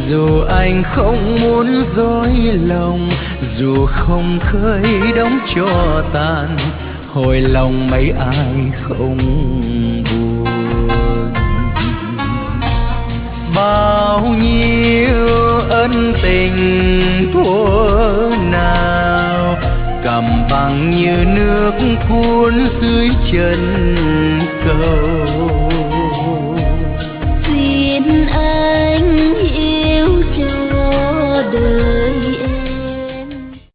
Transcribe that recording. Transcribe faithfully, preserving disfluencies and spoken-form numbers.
Dù anh không muốn dối lòng, dù không khơi đóng cho tàn, hồi lòng mấy ai không buồn. Bao nhiêu ân tình thuở nào cầm bằng như nước cuốn dưới chân cầu. Xin anh yêu cho đời